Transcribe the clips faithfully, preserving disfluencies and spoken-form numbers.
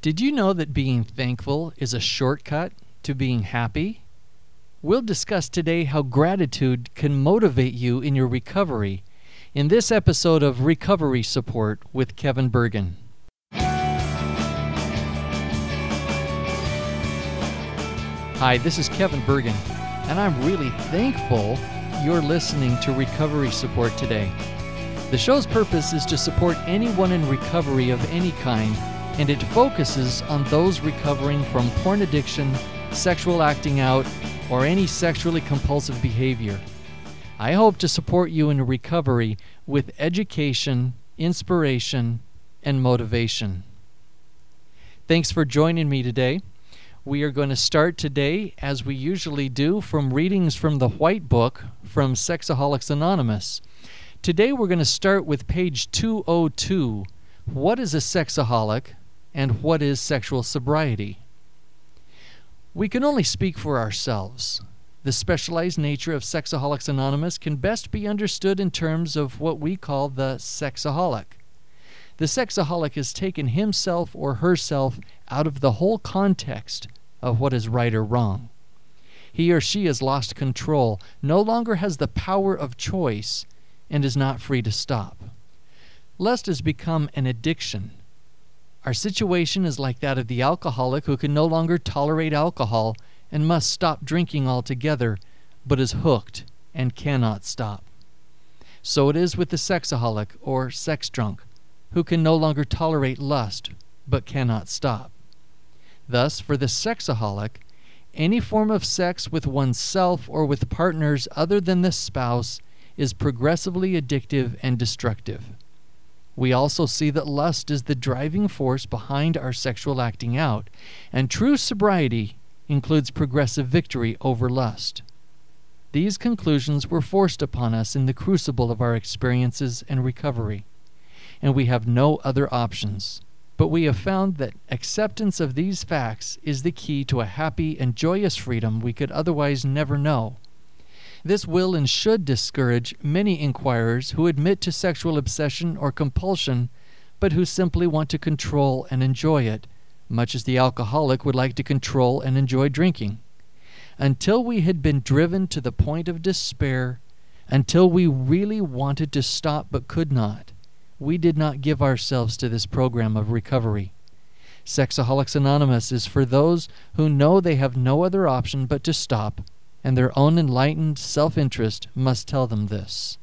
Did you know that being thankful is a shortcut to being happy? We'll discuss today how gratitude can motivate you in your recovery in this episode of Recovery Support with Kevin Bergen. Hi, this is Kevin Bergen, and I'm really thankful you're listening to Recovery Support today. The show's purpose is to support anyone in recovery of any kind, and it focuses on those recovering from porn addiction, sexual acting out, or any sexually compulsive behavior. I hope to support you in recovery with education, inspiration, and motivation. Thanks for joining me today. We are going to start today, as we usually do, from readings from the White Book from Sexaholics Anonymous. Today we're going to start with page two oh two, What is a Sexaholic and what is sexual sobriety? We can only speak for ourselves. The specialized nature of Sexaholics Anonymous can best be understood in terms of what we call the sexaholic. The sexaholic has taken himself or herself out of the whole context of what is right or wrong. He or she has lost control, no longer has the power of choice, and is not free to stop. Lust has become an addiction. Our situation is like that of the alcoholic who can no longer tolerate alcohol and must stop drinking altogether, but is hooked and cannot stop. So it is with the sexaholic or sex drunk, who can no longer tolerate lust, but cannot stop. Thus, for the sexaholic, any form of sex with oneself or with partners other than the spouse is progressively addictive and destructive. We also see that lust is the driving force behind our sexual acting out, and true sobriety includes progressive victory over lust. These conclusions were forced upon us in the crucible of our experiences and recovery, and we have no other options. But we have found that acceptance of these facts is the key to a happy and joyous freedom we could otherwise never know. This will and should discourage many inquirers who admit to sexual obsession or compulsion, but who simply want to control and enjoy it, much as the alcoholic would like to control and enjoy drinking. Until we had been driven to the point of despair, until we really wanted to stop but could not, we did not give ourselves to this program of recovery. Sexaholics Anonymous is for those who know they have no other option but to stop, and their own enlightened self-interest must tell them this.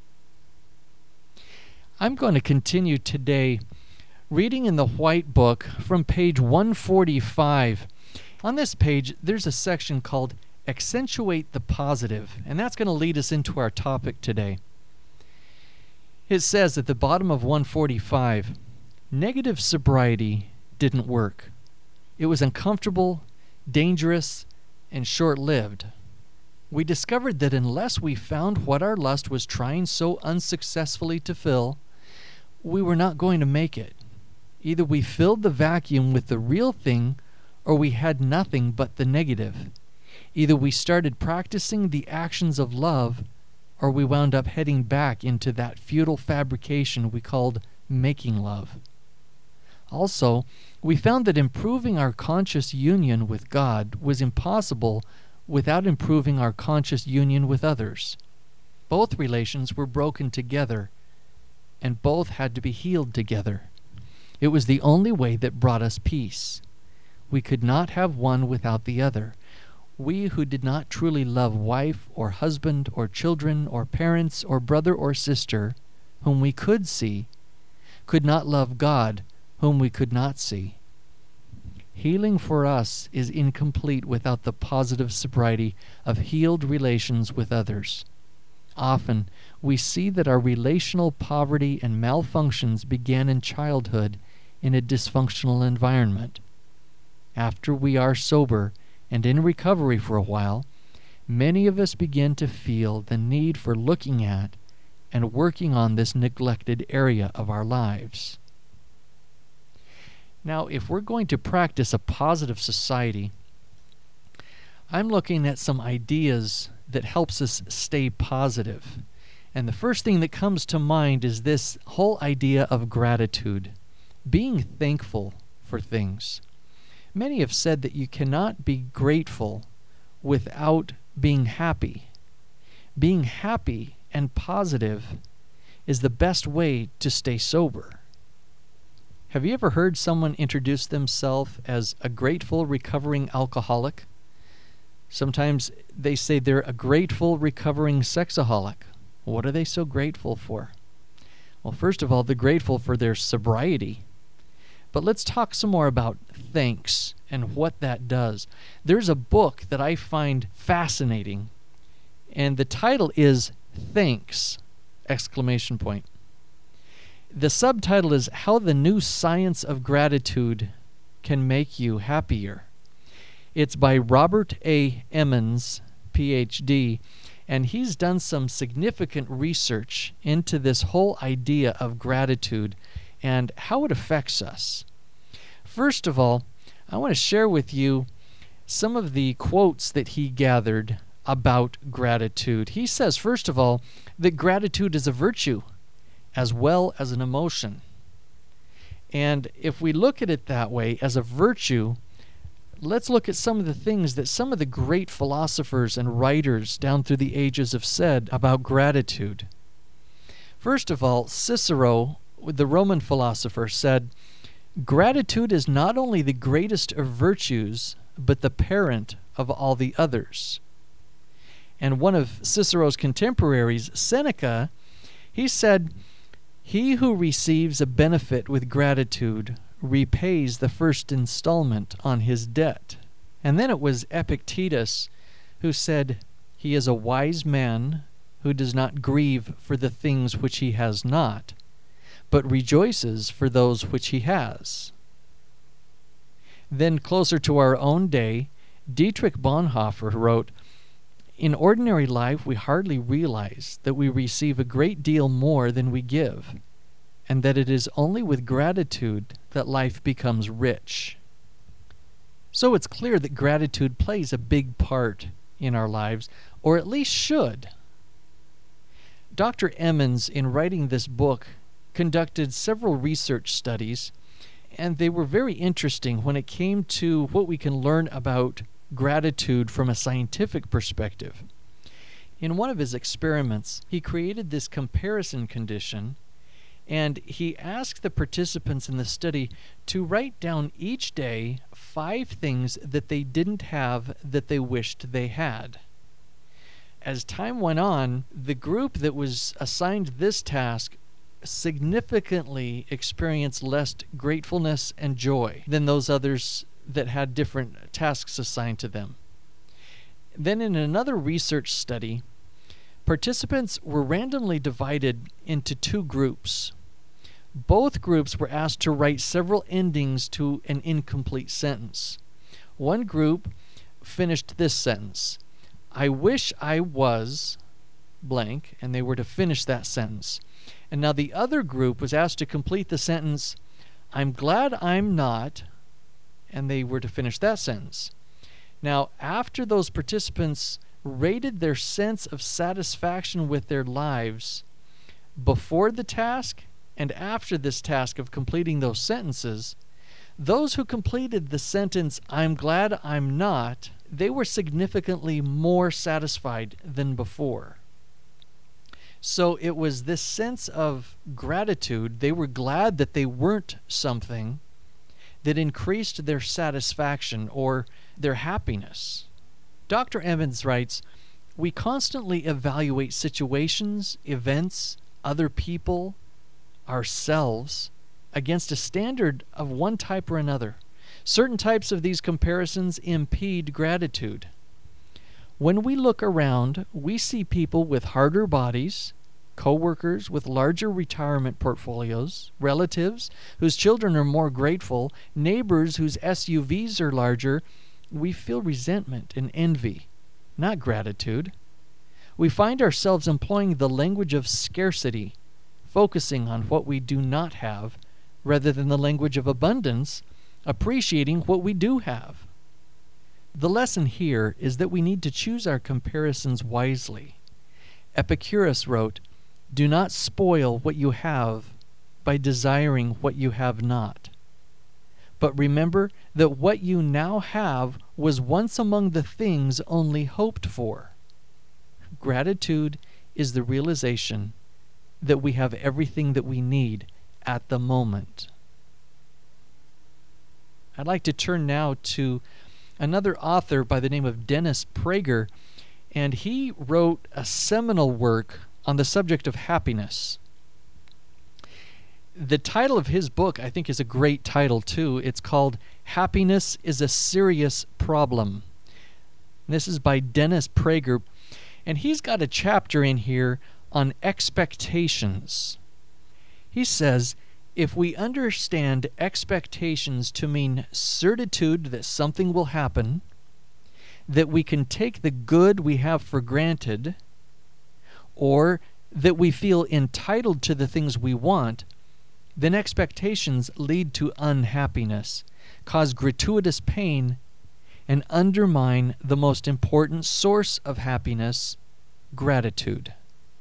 I'm going to continue today reading in the White Book from page one forty-five. On this page, there's a section called Accentuate the Positive, and that's going to lead us into our topic today. It says at the bottom of one forty-five, negative sobriety didn't work. It was uncomfortable, dangerous, and short-lived. We discovered that unless we found what our lust was trying so unsuccessfully to fill, we were not going to make it. Either we filled the vacuum with the real thing, or we had nothing but the negative. Either we started practicing the actions of love, or we wound up heading back into that futile fabrication we called making love. Also, we found that improving our conscious union with God was impossible without improving our conscious union with others. Both relations were broken together, and both had to be healed together. It was the only way that brought us peace. We could not have one without the other. We who did not truly love wife or husband or children or parents or brother or sister, whom we could see, could not love God, whom we could not see. Healing for us is incomplete without the positive sobriety of healed relations with others. Often, we see that our relational poverty and malfunctions began in childhood in a dysfunctional environment. After we are sober and in recovery for a while, many of us begin to feel the need for looking at and working on this neglected area of our lives. Now, if we're going to practice a positive society, I'm looking at some ideas that helps us stay positive. And the first thing that comes to mind is this whole idea of gratitude. Being thankful for things. Many have said that you cannot be grateful without being happy. Being happy and positive is the best way to stay sober. Have you ever heard someone introduce themselves as a grateful recovering alcoholic? Sometimes they say they're a grateful recovering sexaholic. What are they so grateful for? Well, first of all, they're grateful for their sobriety. But let's talk some more about thanks and what that does. There's a book that I find fascinating, and the title is Thanks! Exclamation point. The subtitle is How the New Science of Gratitude Can Make You Happier. It's by Robert A. Emmons, P H D, and he's done some significant research into this whole idea of gratitude and how it affects us. First of all, I want to share with you some of the quotes that he gathered about gratitude. He says, first of all, that gratitude is a virtue as well as an emotion. And if we look at it that way, as a virtue, let's look at some of the things that some of the great philosophers and writers down through the ages have said about gratitude. First of all, Cicero, the Roman philosopher, said, "Gratitude is not only the greatest of virtues, but the parent of all the others." And one of Cicero's contemporaries, Seneca, he said, "He who receives a benefit with gratitude repays the first installment on his debt." And then it was Epictetus who said, "He is a wise man who does not grieve for the things which he has not, but rejoices for those which he has." Then closer to our own day, Dietrich Bonhoeffer wrote, "In ordinary life we hardly realize that we receive a great deal more than we give, and that it is only with gratitude that life becomes rich." So it's clear that gratitude plays a big part in our lives, or at least should. Doctor Emmons, in writing this book, conducted several research studies, and they were very interesting when it came to what we can learn about gratitude from a scientific perspective. In one of his experiments, he created this comparison condition, and he asked the participants in the study to write down each day five things that they didn't have that they wished they had. As time went on, the group that was assigned this task significantly experienced less gratefulness and joy than those others that had different tasks assigned to them. Then in another research study, participants were randomly divided into two groups. Both groups were asked to write several endings to an incomplete sentence. One group finished this sentence, "I wish I was blank," and they were to finish that sentence. And now the other group was asked to complete the sentence, "I'm glad I'm not," and they were to finish that sentence. Now, after those participants rated their sense of satisfaction with their lives before the task and after this task of completing those sentences, those who completed the sentence, "I'm glad I'm not," they were significantly more satisfied than before. So it was this sense of gratitude, they were glad that they weren't something, that increased their satisfaction or their happiness. Doctor Emmons writes, "We constantly evaluate situations, events, other people, ourselves, against a standard of one type or another. Certain types of these comparisons impede gratitude. When we look around, we see people with harder bodies, co-workers with larger retirement portfolios, relatives whose children are more grateful, neighbors whose S U Vs are larger. We feel resentment and envy, not gratitude. We find ourselves employing the language of scarcity, focusing on what we do not have, rather than the language of abundance, appreciating what we do have. The lesson here is that we need to choose our comparisons wisely. Epicurus wrote, "Do not spoil what you have by desiring what you have not. But remember that what you now have was once among the things only hoped for. Gratitude is the realization that we have everything that we need at the moment. I'd like to turn now to another author by the name of Dennis Prager, and he wrote a seminal work on the subject of happiness. The title of his book, I think, is a great title, too. It's called Happiness is a Serious Problem. This is by Dennis Prager, and he's got a chapter in here on expectations. He says, if we understand expectations to mean certitude that something will happen, that we can take the good we have for granted, or that we feel entitled to the things we want, then expectations lead to unhappiness, cause gratuitous pain, and undermine the most important source of happiness, gratitude.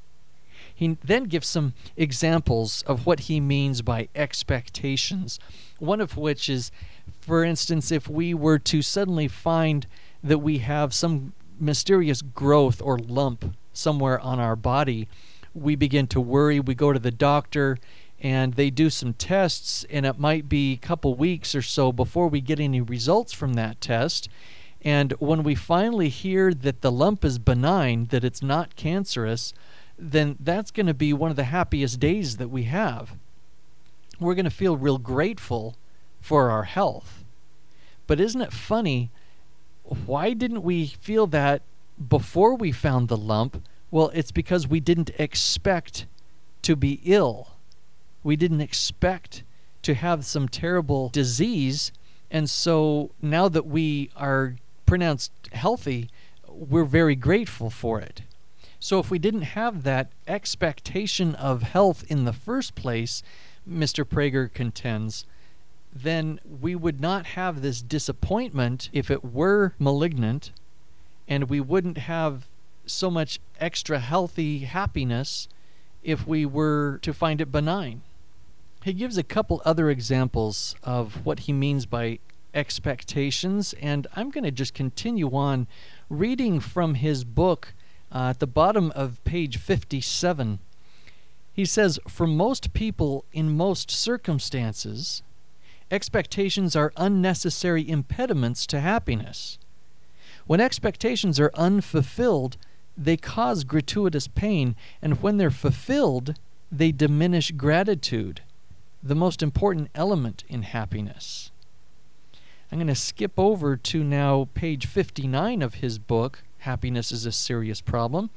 He then gives some examples of what he means by expectations, one of which is, for instance, if we were to suddenly find that we have some mysterious growth or lump somewhere on our body, we begin to worry, we go to the doctor, and they do some tests, and it might be a couple weeks or so before we get any results from that test. And when we finally hear that the lump is benign, that it's not cancerous, then that's going to be one of the happiest days that we have. We're going to feel real grateful for our health. But isn't it funny, why didn't we feel that before we found the lump? Well, it's because we didn't expect to be ill. We didn't expect to have some terrible disease, and so now that we are pronounced healthy, we're very grateful for it. So if we didn't have that expectation of health in the first place, Mister Prager contends, then we would not have this disappointment if it were malignant, and we wouldn't have so much extra healthy happiness if we were to find it benign. He gives a couple other examples of what he means by expectations, and I'm going to just continue on reading from his book. Uh, at the bottom of page fifty-seven, he says, for most people in most circumstances, expectations are unnecessary impediments to happiness. When expectations are unfulfilled, they cause gratuitous pain, and when they're fulfilled, they diminish gratitude, the most important element in happiness. I'm going to skip over to now page fifty-nine of his book, Happiness is a Serious Problem.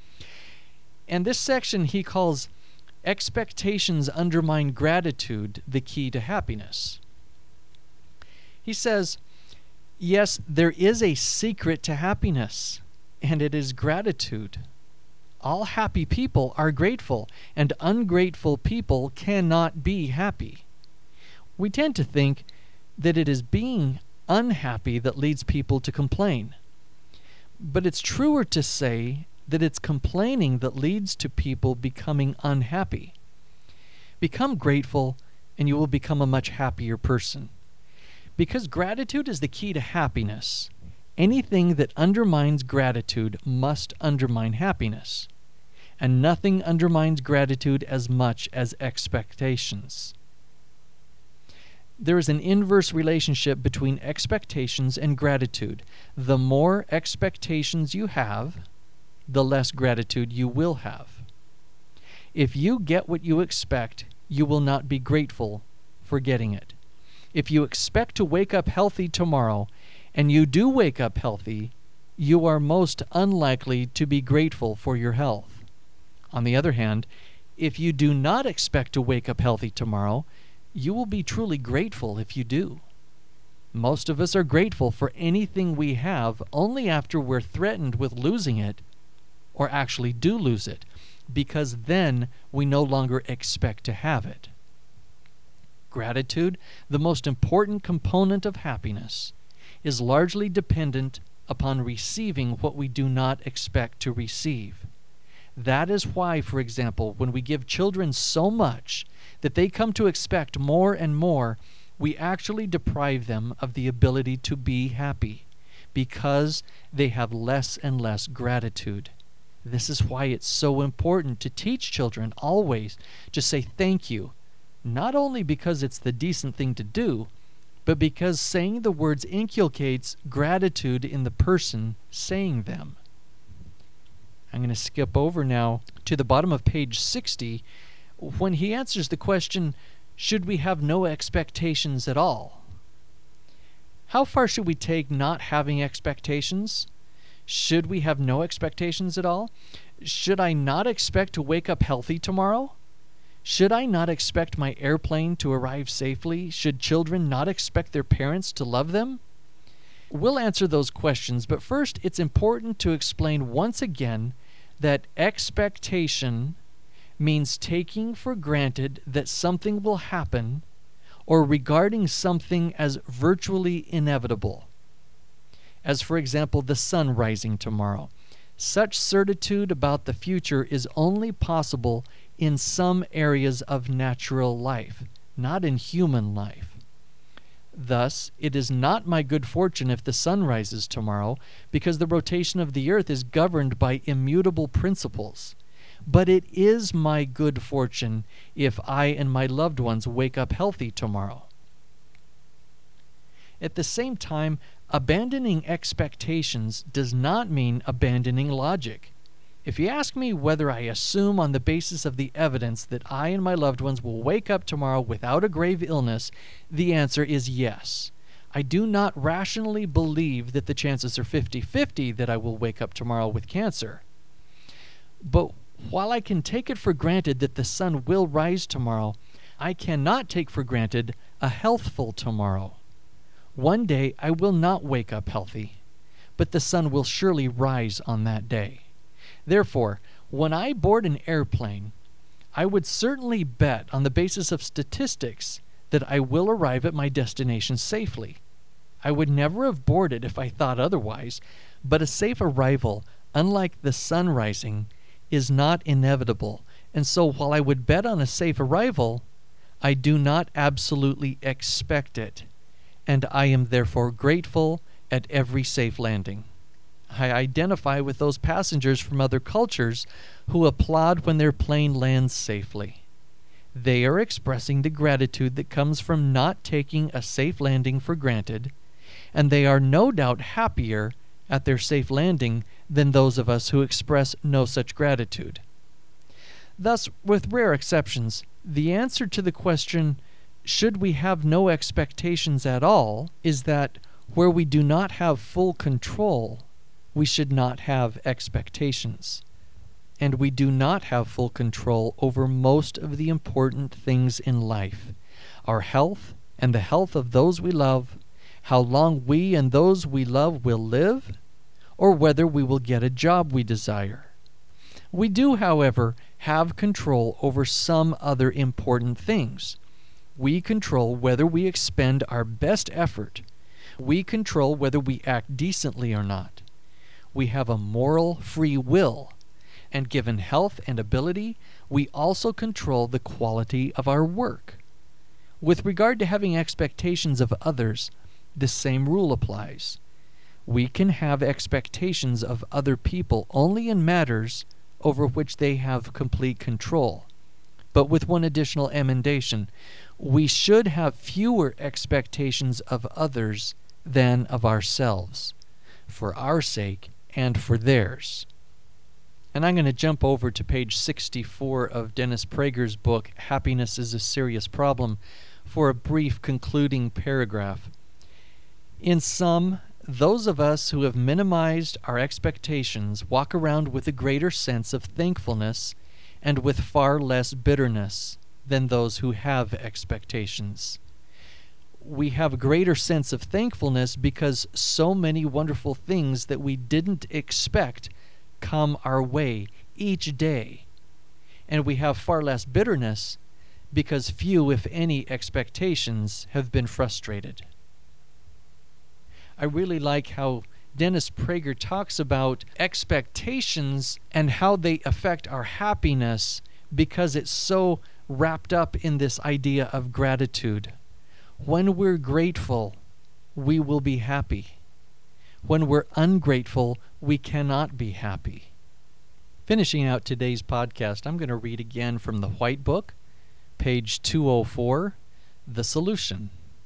And this section he calls Expectations Undermine Gratitude, the Key to Happiness. He says, yes, there is a secret to happiness, and it is gratitude. All happy people are grateful, and ungrateful people cannot be happy. We tend to think that it is being unhappy that leads people to complain. But it's truer to say that it's complaining that leads to people becoming unhappy. Become grateful, and you will become a much happier person. Because gratitude is the key to happiness, anything that undermines gratitude must undermine happiness. And nothing undermines gratitude as much as expectations. There is an inverse relationship between expectations and gratitude. The more expectations you have, the less gratitude you will have. If you get what you expect, you will not be grateful for getting it. If you expect to wake up healthy tomorrow, and you do wake up healthy, you are most unlikely to be grateful for your health. On the other hand, if you do not expect to wake up healthy tomorrow, you will be truly grateful if you do. Most of us are grateful for anything we have only after we're threatened with losing it, or actually do lose it, because then we no longer expect to have it. Gratitude, the most important component of happiness, is largely dependent upon receiving what we do not expect to receive. That is why, for example, when we give children so much that they come to expect more and more, we actually deprive them of the ability to be happy because they have less and less gratitude. This is why it's so important to teach children always to say thank you, not only because it's the decent thing to do, but because saying the words inculcates gratitude in the person saying them. I'm going to skip over now to the bottom of page sixty when he answers the question, should we have no expectations at all? How far should we take not having expectations? Should we have no expectations at all? Should I not expect to wake up healthy tomorrow? Should I not expect my airplane to arrive safely? Should children not expect their parents to love them? We'll answer those questions, but first it's important to explain once again that expectation means taking for granted that something will happen or regarding something as virtually inevitable. As for example, the sun rising tomorrow. Such certitude about the future is only possible in some areas of natural life, not in human life. Thus, it is not my good fortune if the sun rises tomorrow, because the rotation of the earth is governed by immutable principles. But it is my good fortune if I and my loved ones wake up healthy tomorrow. At the same time, abandoning expectations does not mean abandoning logic. If you ask me whether I assume on the basis of the evidence that I and my loved ones will wake up tomorrow without a grave illness, the answer is yes. I do not rationally believe that the chances are fifty-fifty that I will wake up tomorrow with cancer. But while I can take it for granted that the sun will rise tomorrow, I cannot take for granted a healthful tomorrow. One day I will not wake up healthy, but the sun will surely rise on that day. Therefore, when I board an airplane, I would certainly bet on the basis of statistics that I will arrive at my destination safely. I would never have boarded if I thought otherwise, but a safe arrival, unlike the sun rising, is not inevitable, and so while I would bet on a safe arrival, I do not absolutely expect it, and I am therefore grateful at every safe landing. I identify with those passengers from other cultures who applaud when their plane lands safely. They are expressing the gratitude that comes from not taking a safe landing for granted, and they are no doubt happier at their safe landing than those of us who express no such gratitude. Thus, with rare exceptions, the answer to the question, should we have no expectations at all, is that where we do not have full control, we should not have expectations. And we do not have full control over most of the important things in life. Our health and the health of those we love, how long we and those we love will live, or whether we will get a job we desire. We do, however, have control over some other important things. We control whether we expend our best effort. We control whether we act decently or not. We have a moral free will, and given health and ability, we also control the quality of our work. With regard to having expectations of others, the same rule applies. We can have expectations of other people only in matters over which they have complete control. But with one additional emendation, we should have fewer expectations of others than of ourselves, for our sake and for theirs. And I'm going to jump over to page sixty-four of Dennis Prager's book, Happiness is a Serious Problem, for a brief concluding paragraph. In sum, those of us who have minimized our expectations walk around with a greater sense of thankfulness and with far less bitterness than those who have expectations. We have a greater sense of thankfulness because so many wonderful things that we didn't expect come our way each day. And we have far less bitterness because few, if any, expectations have been frustrated. I really like how Dennis Prager talks about expectations and how they affect our happiness because it's so wrapped up in this idea of gratitude. When we're grateful, we will be happy. When we're ungrateful, we cannot be happy. Finishing out today's podcast, I'm going to read again from the White Book, page two oh four, The Solution.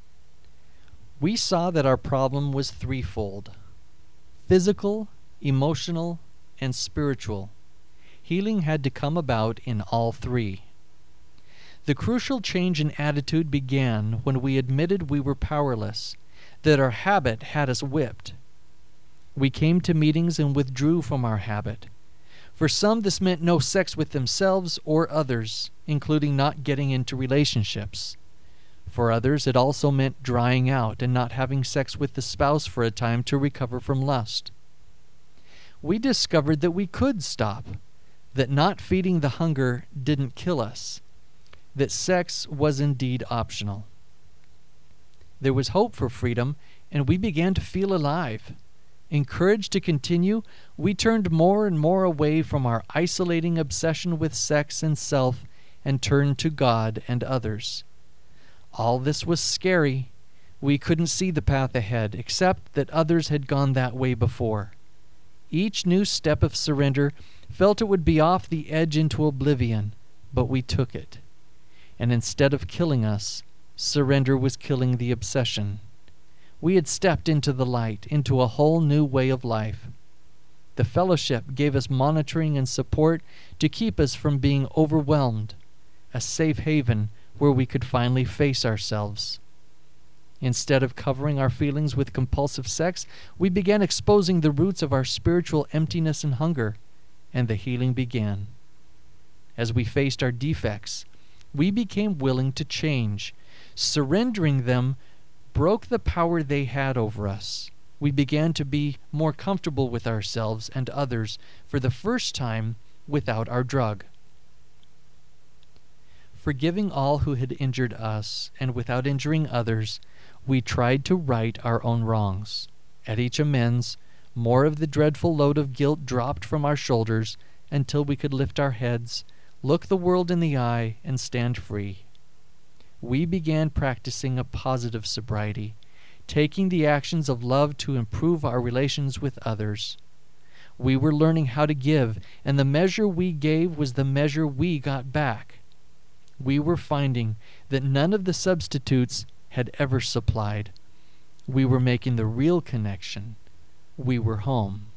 We saw that our problem was threefold: physical, emotional, and spiritual. Healing had to come about in all three. The crucial change in attitude began when we admitted we were powerless, that our habit had us whipped. We came to meetings and withdrew from our habit. For some, this meant no sex with themselves or others, including not getting into relationships. For others, it also meant drying out and not having sex with the spouse for a time to recover from lust. We discovered that we could stop, that not feeding the hunger didn't kill us, that sex was indeed optional. There was hope for freedom, and we began to feel alive. Encouraged to continue, we turned more and more away from our isolating obsession with sex and self and turned to God and others. All this was scary. We couldn't see the path ahead, except that others had gone that way before. Each new step of surrender felt it would be off the edge into oblivion, but we took it. And instead of killing us, surrender was killing the obsession. We had stepped into the light, into a whole new way of life. The fellowship gave us monitoring and support to keep us from being overwhelmed, a safe haven where we could finally face ourselves. Instead of covering our feelings with compulsive sex, we began exposing the roots of our spiritual emptiness and hunger, and the healing began. As we faced our defects, we became willing to change. Surrendering them broke the power they had over us. We began to be more comfortable with ourselves and others for the first time without our drug. Forgiving all who had injured us and without injuring others, we tried to right our own wrongs. At each amends, more of the dreadful load of guilt dropped from our shoulders until we could lift our heads, look the world in the eye, and stand free. We began practicing a positive sobriety, taking the actions of love to improve our relations with others. We were learning how to give, and the measure we gave was the measure we got back. We were finding that none of the substitutes had ever supplied. We were making the real connection. We were home.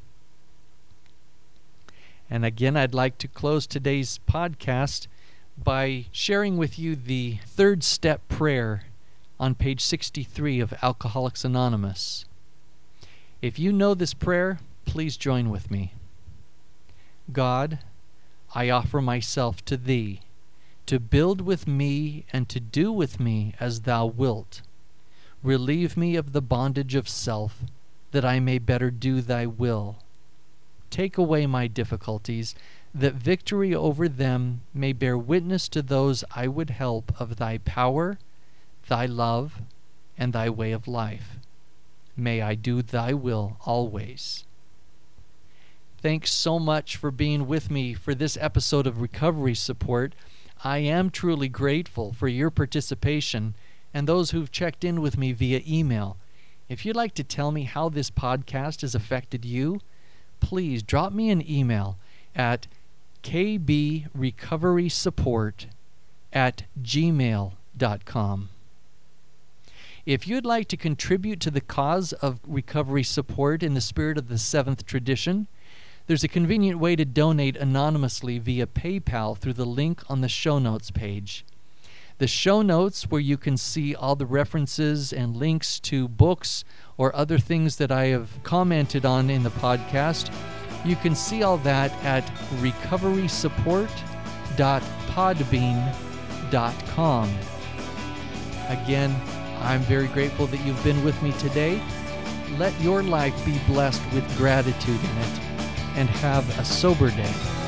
And again, I'd like to close today's podcast by sharing with you the third step prayer on page sixty-three of Alcoholics Anonymous. If you know this prayer, please join with me. God, I offer myself to Thee, to build with me and to do with me as Thou wilt. Relieve me of the bondage of self, that I may better do Thy will. Take away my difficulties, that victory over them may bear witness to those I would help of Thy power, Thy love, and Thy way of life. May I do Thy will always. Thanks so much for being with me for this episode of Recovery Support. I am truly grateful for your participation and those who've checked in with me via email. If you'd like to tell me how this podcast has affected you, please drop me an email at kbrecoverysupport at gmail dot com. If you'd like to contribute to the cause of recovery support in the spirit of the seventh tradition, there's a convenient way to donate anonymously via PayPal through the link on the show notes page. The show notes, where you can see all the references and links to books or other things that I have commented on in the podcast, you can see all that at recovery support dot podbean dot com. Again, I'm very grateful that you've been with me today. Let your life be blessed with gratitude in it, and have a sober day.